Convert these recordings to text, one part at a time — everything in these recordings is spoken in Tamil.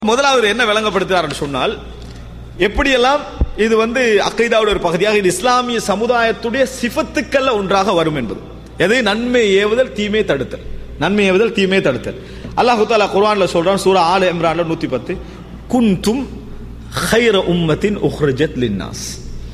முதலாவது என்ன விளங்கப்படுத்துறார் சொன்னால், எப்படியெல்லாம் இது அக்கைதாவுடைய ஒரு பகுதியாக இது இஸ்லாமிய சமுதாயத்துடைய சிஃபத்துக்கல்ல ஒன்றாக வரும் என்பது. எது? நன்மை ஏவுதல் தீமை தடுத்தல். நன்மை ஏவுதல் தீமை தடுத்தல். அல்லாஹ் தஆலா குர்ஆன்ல சொல்றான், சூரா ஆல இம்ரான்ல 110, குன்தும் கைர உம்மத்தின் உஹ்ரஜத் லின்னாஸ்.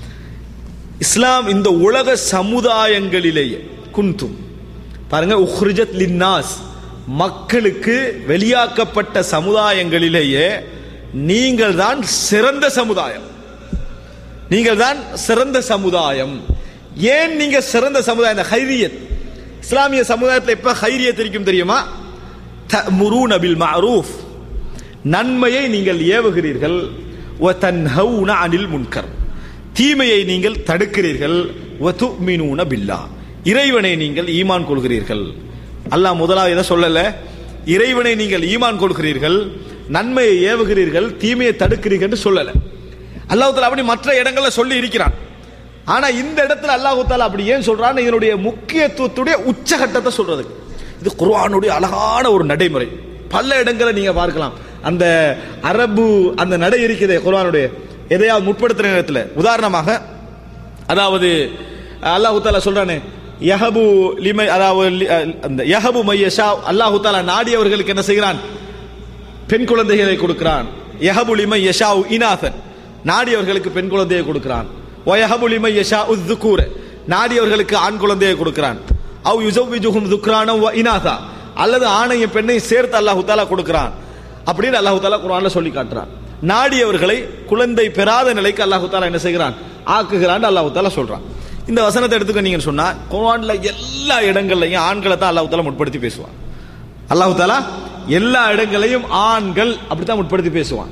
இஸ்லாம் இந்த உலக சமுதாயங்களிலேயே குன்தும் பாருங்க, உஹ்ரஜத் லின்னாஸ், மக்களுக்கு வெளியாக்கப்பட்ட சமுதாயங்களிலேயே நீங்கள் தான் சிறந்த சமுதாயம். நீங்கள் தான் சிறந்த சமுதாயம். ஏன் நீங்க சிறந்த சமுதாயம்? ஹைரியத், இஸ்லாமிய சமுதாயத்தில் எப்ப ஹைரியத் இருக்கும் தெரியுமா? தஅமுரூன பில் மஅரூஃப், நன்மையை நீங்கள் ஏவுகிறீர்கள். வ தன்ஹவுன அனில் முன்கர், தீமையை நீங்கள் தடுக்கிறீர்கள். வ துமினூன பில்லாஹ், இறைவனை நீங்கள் ஈமான் கொள்கிறீர்கள். அல்லாஹ் முதலாவது எதை சொல்லல? இறைவனை நீங்கள் ஈமான் கொள்கிறீர்கள், நன்மையை ஏவுகிறீர்கள், தீமையை தடுக்கிறீர்கள் என்று சொல்லல. அல்லாஹ் தஆலா அப்படி மற்ற இடங்கள்ல சொல்லி இருக்கிறான். ஆனா இந்த இடத்துல அல்லாஹ் தஆலா அப்படி ஏன் சொல்றான்? இதனுடைய முக்கியத்துவத்துடைய உச்சகட்டத்தை சொல்றது. இது குர்ஆனுடைய அழகான ஒரு நடைமுறை. பல இடங்களை நீங்க பார்க்கலாம். அந்த அரபு அந்த நடை இருக்குது குர்ஆனுடைய, எதையாவது முற்படுத்துற நேரத்தில். உதாரணமாக, அதாவது அல்லாஹ் தஆலா சொல்றானே, யஹபு லிமை, அதாவது அந்த யஹபு மையஷா, அல்லாஹ் தஆலா நாடியவர்களுக்கு என்ன செய்கிறான்? பெண் குழந்தைகளை கொடுக்கிறான். யஹபு லிமை யஷா இனாசன், நாடியவர்களுக்கு பெண் குழந்தையை கொடுக்கிறான். வ யஹபு லிமை யஷா உஸ்ஸுகூர, நாடியவர்களுக்கு ஆண் குழந்தையை கொடுக்கிறான். அவ் யுஸவ்விஜுஹும் ذுக்ரானம் வ இனாசா, அல்லது ஆணையும் பெண்ணையும் சேர்த்து அல்லாஹ் தஆலா கொடுக்கிறான். அப்படின்னு அல்லாஹ் தஆலா குர்ஆன்ல சொல்லி காட்டுறான். நாடியவர்களை குழந்தை பெறாத நிலைக்கு அல்லாஹ் தஆலா என்ன செய்கிறான்? ஆக்குகிறான் அல்லாஹ் தஆலா சொல்றான். இந்த வசனத்தை எடுத்துக்க நீங்க சொன்னா, குர்ஆன்ல எல்லா இடங்கள்லையும் ஆண்களை தான் அல்லாஹ் தஆலா முற்படுத்தி பேசுவான். அல்லாஹ் தஆலா எல்லா இடங்களையும் ஆண்கள் அப்படித்தான் முற்படுத்தி பேசுவான்.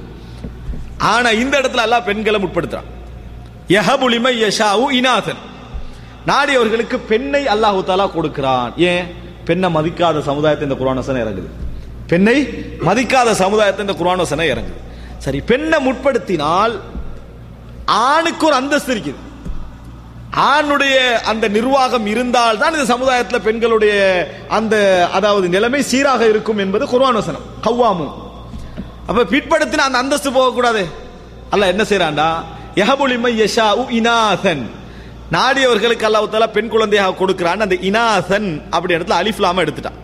ஆனா இந்த இடத்துல அல்லாஹ் பெண்களை முற்படுத்துறான். யஹபு லிமை யஷாஉ இனாசன், நாடியவர்களுக்கு பெண்ணை அல்லாஹ் தஆலா கொடுக்கிறான். ஏன்? பெண்ணை மதிக்காத சமுதாயத்தை இந்த குர்ஆன் வசனம் இறங்குது. பெண்ணை மதிக்காத சமுதாயத்தை இந்த குர்ஆன் வசனம் இறங்குது. சரி, பெண்ணை முற்படுத்தினால் ஆணுக்கு ஒரு அந்தஸ்து இருக்குது. ஆணுடைய அந்த நிர்வாகம் இருந்தால் தான் இந்த சமுதாயத்தில் பெண்களுடைய அந்த அதாவது நிலைமை சீராக இருக்கும் என்பது குர்ஆன் வசனம். கவ்வாமு, அப்ப பிற்படுத்தின அந்த அந்தஸ்து போகக்கூடாது. அல்லாஹ் என்ன செய்யறான்டா? யஹபு லிமை யஷாஉ இனாசன், நாடியவர்களுக்கு அல்லாஹ் தஆலா பெண் குழந்தையாக கொடுக்கிறான். அந்த இனாசன் அப்படி இடத்துல அலிஃப் லாம் எடுத்துட்டான்.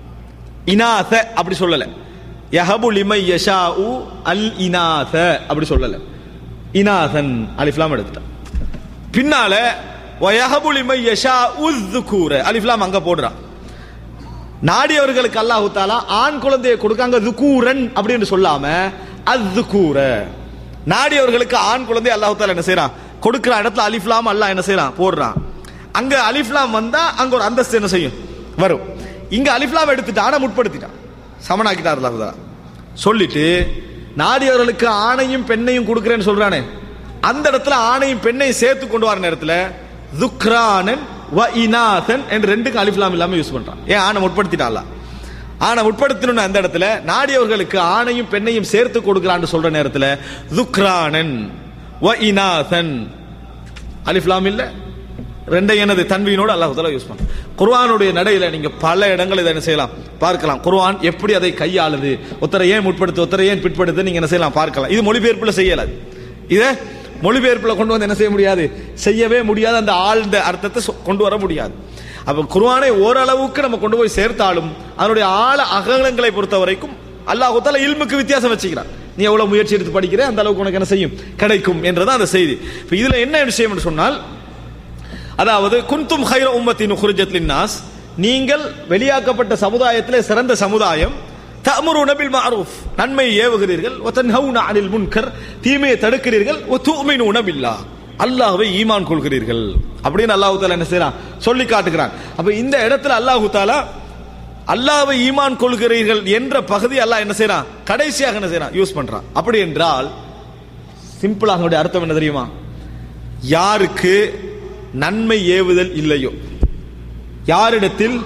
இனாச அப்படி சொல்லல. யஹபு லிமை யஷாஉ அல் இனாச அப்படி சொல்லல. இனாசன் அலிஃப் லாம் எடுத்துட்டான். பின்னால வ யஹபு லிமை யஷாஉ உஸ்ஸுகூர அலிஃப் லாம் அங்க போடுறான். நாடியவர்களுக்கு அல்லாஹ் தஆலா ஆண் குழந்தையை கொடுக்காங்க, ذுகூரன் அப்படின்னு சொல்லாம அஸ்ஸுகூர, நாடியவர்களுக்கு ஆண் குழந்தை அல்லாஹ் தஆலா என்ன செய்றான்? கொடுக்கிற இடத்துல அலிஃப் லாம் அல்லாஹ் என்ன செய்றான்? போடுறான். அங்க அலிஃப் லாம் வந்தா அங்க ஒரு அந்தஸ்து என்ன செய்யும்? வரும். இங்க அலிஃப் லாம் எடுத்துட்டான், ஆனா முற்படுத்திட்டான், சமனாக்கிட்டார் அல்லாஹ் தஆலா. சொல்லிட்டு நாடியவர்களுக்கு ஆணையும் பெண்ணையும் கொடுக்கிறேன்னு சொல்றானே, அந்த இடத்துல ஆணையும் பெண்ணையும் சேர்த்து கொண்டு வர நேரத்தில் ذுக்ரானன் வ இனாசன் என்று ரெண்டுக்கும் அலிஃப் லாம் இல்லாம யூஸ் பண்றான். ஏன்? ஆணை முற்படுத்திட்டான்ல. ஆணை முற்படுத்தணும். அந்த இடத்துல நாடியவர்களுக்கு ஆணையும் பெண்ணையும் சேர்த்து கொடுக்கிறான்னு சொல்ற நேரத்தில் ذுக்ரானன் வ இனாசன் அலிஃப் லாம் இல்ல, ரெண்டையும் எனது தன்வீனோடு அல்லாஹ் தஆலா யூஸ் பண்றான். குர்ஆனுடைய நடையில நீங்க பல இடங்கள் இதை என்ன செய்யலாம்? பார்க்கலாம். குர்ஆன் எப்படி அதை கையாளுது, ஒருத்தரை ஏன் முற்படுத்து, ஒருத்தரை ஏன் பிற்படுத்து, நீங்க என்ன செய்யலாம்? பார்க்கலாம். இது மொழிபெயர்ப்புல செய்யலாது. இதை மொழிபெயர்ப்புல கொண்டு வந்து என்ன செய்ய முடியாது? செய்யவே முடியாது. அந்த ஆழ்ந்த அர்த்தத்தை கொண்டு வர முடியாது. அப்ப குர்ஆனை ஓரளவுக்கு நம்ம கொண்டு போய் சேர்த்தாலும் அதனுடைய ஆழ அகலங்களை பொறுத்த வரைக்கும் அல்லாஹ் தஆலா இல்முக்கு வித்தியாசம் வச்சுக்கிறான். நீ எவ்வளவு முயற்சி எடுத்து படிக்கிற அந்த அளவுக்கு உனக்கு என்ன செய்யும்? கிடைக்கும் என்றதான் அந்த செய்தி. இப்ப இதுல என்ன விஷயம் என்று சொன்னால், அதாவது குன்தும் கைர உம்மத்தின் உஹ்ரஜத் லின்னாஸ், நீங்கள் வெளியாக்கப்பட்ட சமுதாயத்திலே சிறந்த சமுதாயம். தஅமுரூன பில் மஅரூஃப், நன்மையை ஏவுகிறீர்கள். வ தன்ஹவுன அனில் முன்கர், தீமையை தடுக்கிறீர்கள். வ துமினூன பில்லாஹ், அல்லாஹ்வை ஈமான் கொள்கிறீர்கள் அப்படின்னு அல்லாஹ் தஆலா என்ன செய்றான்? சொல்லி காட்டுகிறான். அப்ப இந்த இடத்துல அல்லாஹ் தஆலா அல்லாஹ்வை ஈமான் கொள்கிறீர்கள் என்ற பகுதி அல்லாஹ் என்ன செய்றான்? கடைசியாக என்ன செய்றான்? யூஸ் பண்றான். அப்படி என்றால் சிம்பிளாக அர்த்தம் என்ன தெரியுமா? யாருக்கு நன்மை ஏவுதல் இல்லையோ, யாரிடத்தில்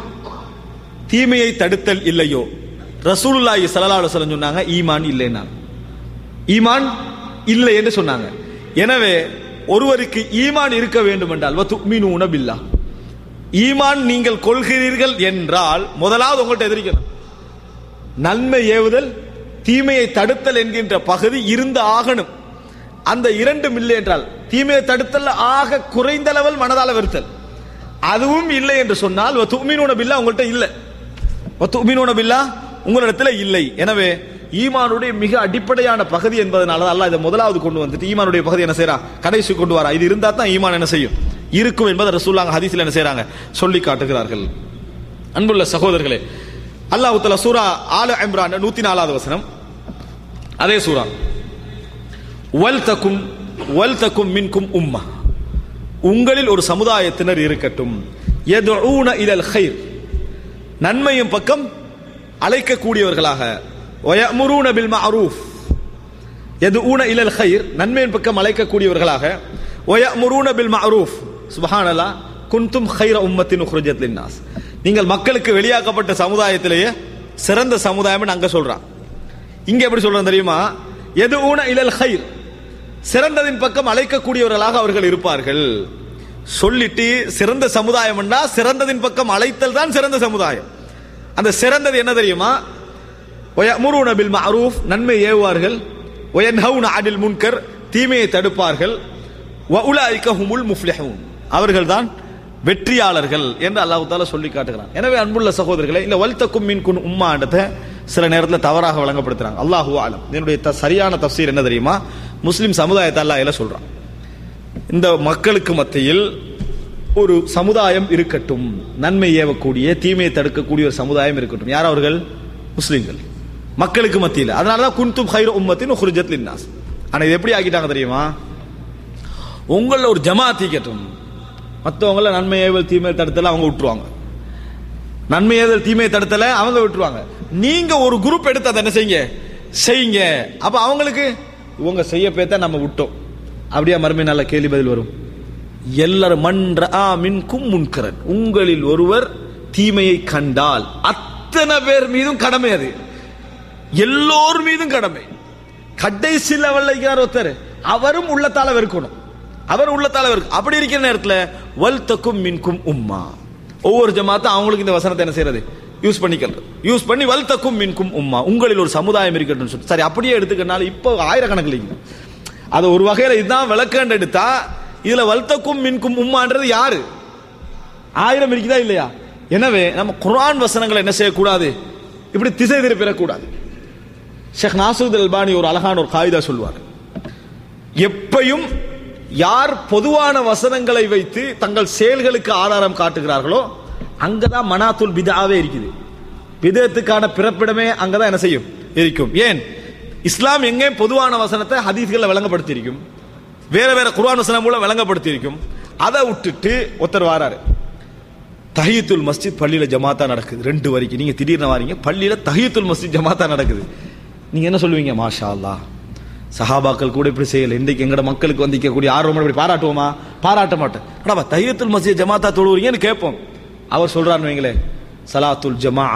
தீமையை தடுத்தல் இல்லையோ, ரசூலுல்லாஹி ஸல்லல்லாஹு அலைஹி வஸல்லம் சொன்னாங்க ஈமான் இல்லைன்னா, ஈமான் இல்லை என்று சொன்னாங்க. எனவே ஒருவருக்கு ஈமான் இருக்க வேண்டும் என்றால் வ துமினூன பில்லாஹ், ஈமான் நீங்கள் கொள்கிறீர்கள் என்றால் முதலாவது உங்கள்கிட்ட எதிரிக்கணும். நன்மை ஏவுதல் தீமையை தடுத்தல் என்கின்ற பகுதி இருந்து ஆகணும். அந்த இரண்டும் இல்லை என்றால், தீமையை தடுத்தல் ஆக குறைந்த லெவல் மனதால வெறுத்தல், அதுவும் இல்லை என்று சொன்னால் வதுமினூன பில்லாஹ் உங்கள்கிட்ட இல்லை, வதுமினூன பில்லாஹ் உங்களிடத்தில் இல்லை. எனவே ஈமானுடைய மிக அடிப்படையான பகுதி என்பதனால அல்லாஹ் இதை முதலாவது கொண்டு வந்துட்டு ஈமானுடைய பகுதி என்ன செய்யறா, கடைசி கொண்டு வரா. இது இருந்தா தான் ஈமான் என்ன செய்யும், இருக்கும் என்பதை ரசூலுல்லாஹ் ஹதீஸ்ல என்ன செய்றாங்க, சொல்லி காட்டுகிறார்கள். அன்புள்ள சகோதரர்களே, அல்லாஹ் தஆலா சூரா ஆல இம்ரான் 104வது வசனம், அதே சூரா, வல்தகும் மின்கும் உம்மah, உங்களில் ஒரு சமுதாயத்தினர் இருக்கட்டும், யதுஊன இலல் கைர், நன்மையின் பக்கம் அழைக்கக்கூடியவர்களாக, வயமுரூன பில் மஅரூஃப், யதுஊன இலல் கைர், நன்மையின் பக்கம் அழைக்கக்கூடியவர்களாக, வயமுரூன பில் மஅரூஃப், சுப்ஹானல்லாஹ், குன்தும் கைர உம்மத்தின் உக்ரிஜத் லின்னாஸ், நீங்கள் மக்களுக்கு வெளியாக்கப்பட்ட சமுதாயத்திலேயே சிறந்த சமுதாயம் அங்க சொல்றான். இங்க எப்படி சொல்றான் தெரியுமா, யதுஊன இலல் கைர், சிறந்ததின் பக்கம் அழைக்கக்கூடியவர்களாக அவர்கள் இருப்பார்கள். சொல்லிட்டு சிறந்த சமுதாயம் என்றா சிறந்ததின் பக்கம் அழைத்தல் தான் சிறந்த சமுதாயம். அந்த சிறந்தது என்ன தெரியுமா, வயமுரூன பில் மஅரூஃப், நன்மை ஏவுவார்கள், வயன்ஹவுன அனில் முன்கர், தீமையை தடுப்பார்கள், வஉலாயிக ஹுமுல் முஃப்லிஹூன், அவர்கள்தான் வெற்றியாளர்கள் என்று அல்லாஹ் தஆலா சொல்லி காட்டுகிறான். எனவே அன்புள்ள சகோதரர்களே, இந்த வல்தக்கும் மின்கும் உம்மான்றதை சில நேரத்தில் தவறாக வழங்கப்படுத்துறாங்க. அல்லாஹு ஆலம். என்னுடைய சரியான தஃசீர் என்ன தெரியுமா, முஸ்லிம் சமுதாயத்தை அல்லாஹ் என்ன சொல்றான், இந்த மக்களுக்கு மத்தியில் ஒரு சமுதாயம் இருக்கட்டும், நன்மை ஏவக்கூடிய தீமையை தடுக்கக்கூடிய ஒரு சமுதாயம் இருக்கட்டும். யார் அவர்கள்? முஸ்லிம்கள், மக்களுக்கு மத்தியில். அதனாலதான் குன்தும் கைர உம்மத்தின் உக்ரிஜத் லின்னாஸ். ஆனா இது எப்படி ஆக்கிட்டாங்க தெரியுமா, உங்கள ஒரு ஜமாத் இருக்கட்டும், மற்றவங்கள நன்மை ஏவல் தீமையை தடுத்தல அவங்க விட்டுருவாங்க, நன்மை ஏவல் தீமையை தடுத்தல அவங்க விட்டுருவாங்க. நீங்க ஒரு குரூப் எடுத்து அதை என்ன செய்யுங்க. அப்ப அவங்களுக்கு இவங்க செய்ய பேத்த நம்ம விட்டோம், அப்படியே மறுமை நல்ல கேள்வி பதில் வரும். எல்லாரும் மன்றா மின்கும் முன்கரன், உங்களில் ஒருவர் தீமையை கண்டால், அத்தனை பேர் மீதும் கடமை, அது எல்லோர் மீதும் கடமை. கடைசி லெவல்ல இருக்கிறார் ஒருத்தர், அவரும் உள்ளத்தால வெறுக்கணும், அவர் உள்ளத்தால வெறுக்கும். அப்படி இருக்கிற நேரத்தில் வல்தக்கும் மின்கும் உம்மா, ஒவ்வொரு ஜமாத்தும் அவங்களுக்கு இந்த வசனத்தை என்ன செய்யறது, யூஸ் பண்ணி வல்தக்கும் மின்கும் உம்மா, உங்களில் ஒரு சமுதாயம் இருக்கட்டும் சொல்லி. சரி, அப்படியே எடுத்துக்கனால இப்போ ஆயிரக்கணக்கில் அது ஒரு வகையில் இதுதான் விளக்கண்டு எடுத்தா, இதுல வல்தக்கும் மின்கும் உம்மான்றது யாரு, 1000 இருக்குதா இல்லையா? எனவே நம்ம குர்ஆன் வசனங்களை என்ன செய்யக்கூடாது, இப்படி திசை திருப்பிடக்கூடாது. ஷேக் நாசருல் அல்பானி ஒரு அழகான ஒரு காயிதா சொல்வார், எப்பையும் யார் பொதுவான வசனங்களை வைத்து தங்கள் செயல்களுக்கு ஆதாரம் காட்டுகிறார்களோ அங்கதான் மனாத்துல் பிதாவே இருக்குது, பிதத்துக்கான பிறப்பிடமே அங்கதான் என்ன செய்யும், இருக்கும். ஏன், இஸ்லாம் எங்கே பொதுவான வசனத்தை ஹதீஸ்களை விளங்கப்படுத்தி இருக்கும், வேற வேற குர்ஆன் வசனம் மூலம் விளங்கப்படுத்தி இருக்கும். அதை விட்டுட்டு ஒருத்தர் வாராரு, தஹியத்துல் மஸ்ஜித் பள்ளியில ஜமாத்தா நடக்குது 2 வரைக்கும், நீங்க திடீர்னு வாரீங்க, பள்ளியில தஹியத்துல் மஸ்ஜித் ஜமாத்தா நடக்குது, நீங்க என்ன சொல்லுவீங்க, மாஷா அல்லாஹ், சஹாபாக்கள் கூட இப்படி செய்யல, இன்றைக்கு எங்கட மக்களுக்கு வந்திக்கக்கூடிய ஆர்வம் இப்படி பாராட்டுவோமா, பாராட்ட மாட்டேன். ஆனா தஹியத்துல் மஸ்ஜித் ஜமாத்தா தொழுவீங்கன்னு கேட்போம். அவர் சொல்றாரு வைங்களே, சலாத்துல் ஜமாஅ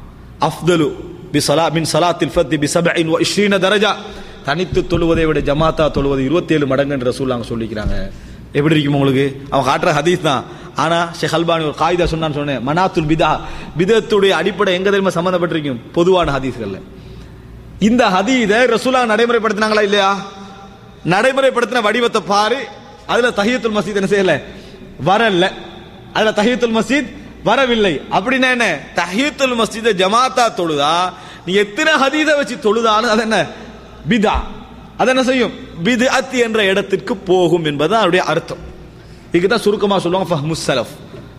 அஃதலு மின் சலாத்தில் ஃபர்தி பி 27 தரஜா, தனித்து தொழுவதை விட ஜமாத்தா தொழுவது 27 மடங்கு என்று ரசூலுல்லாஹ் சொல்லிக்கிறாங்க. எப்படி இருக்கும் உங்களுக்கு, அவன் காட்டுற ஹதீஸ் தான். ஆனா ஷேக் அல்பானி ஒரு காயிதா சொன்னேன், மனாத்துல் பிதா, பிதத்துடைய அடிப்படை எங்க தெரியுமா சம்பந்தப்பட்டிருக்கும், பொதுவான ஹதீஸ்கள்ல. இந்த ஹதீஸை ரசூலுல்லாஹ் நடைமுறைப்படுத்தினாங்களா இல்லையா, நடைமுறைப்படுத்தின வடிவத்தை பாரு, அதுல தஹியத்துல் மஸ்ஜித் என்ன செய்யல, வரல, அதுல தஹியத்துல் மஸ்ஜித் வரவில்லை. அப்படின்னா என்ன, தஹியத்துல் மஸ்ஜித் ஜமாத்தா தொழுதா நீ எத்தனை ஹதீஸை வச்சு தொழுதாலும் அது என்ன பிதா, அது என்ன செய்யும், பித்அத் என்ற இடத்திற்கு போகும் என்பது அதனுடைய அர்த்தம். இதுதான் சுருக்கமா சொல்லுவாங்க ஃபஹ்முஸ் ஸலஃப்,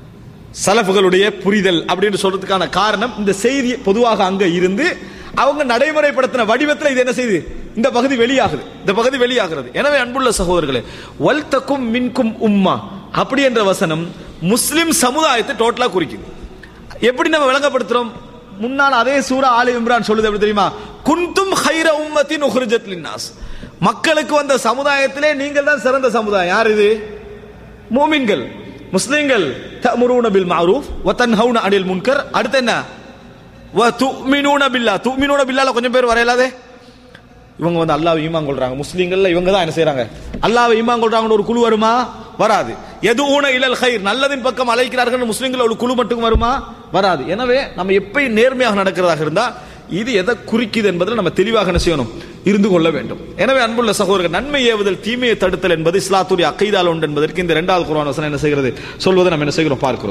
சலஃப்களுடைய புரிதல் அப்படின்னு சொல்றதுக்கான காரணம், இந்த செய்தி பொதுவாக அங்க இருந்து அவங்க நடைமுறைப்படுத்தின வடிவத்தில் இது என்ன செய்யுது, இந்த பகுதி வெளியாகுது, இந்த பகுதி வெளியாகிறது. எனவே அன்புள்ள சகோதரர்களே, வல்தக்கும் மின்கும் உம்மா அப்படி என்ற வசனம் முஸ்லிம் சமுதாயத்தை டோட்டலா குறிக்குது. எப்படி நம்ம விளங்கப்படுத்துறோம், முன்னால் அதே சூரா ஆல இம்ரான் சொல்லுது எப்படி தெரியுமா, குன்தும் கைர உம்மத்தின் உக்ரிஜத் லின்னாஸ், மக்களுக்கு வந்த சமுதாயத்திலே நீங்கள் தான் சிறந்த சமுதாயம். யார் இது, மூமின்கள், முஸ்லிம்கள். தஅமுரூன பில் மஅரூஃப் வ தன்ஹவுன அனில் முன்கர். அடுத்து என்ன, வ துமினூன பில்லாஹ். துமினூன பில்லாஹ்ல கொஞ்சம் பேர் வரையலாதே, இவங்க வந்து அல்லாஹ்வை ஈமான் கொள்றாங்க, முஸ்லிம்கள்ல இவங்க தான் என்ன செய்றாங்க, அல்லாஹ்வை ஈமான் கொள்றாங்கன்னு ஒரு குழு வருமா, வராது. யதுஊன இலல் கைர், நல்லதின் பக்கம் அழைக்கிறார்கள் முஸ்லிம்கள் ஒரு குழு மட்டும் வருமா, வராது. எனவே நம்ம எப்பயும் நேர்மையாக நடக்கிறதாக இருந்தா இது எதை குறிக்குது என்பதில் நம்ம தெளிவாக என்ன செய்யணும், இருந்து கொள்ள வேண்டும். எனவே அன்புள்ள சகோதரர்கள், நன்மை ஏவுதல் தீமையை தடுத்தல் என்பது இஸ்லாத்துடைய அக்கீதால உண்டு என்பதற்கு இந்த 2வது குர்ஆன் வசனம் என்ன செய்கிறது சொல்வதை நம்ம என்ன செய்கிறோம் பார்க்கிறோம்.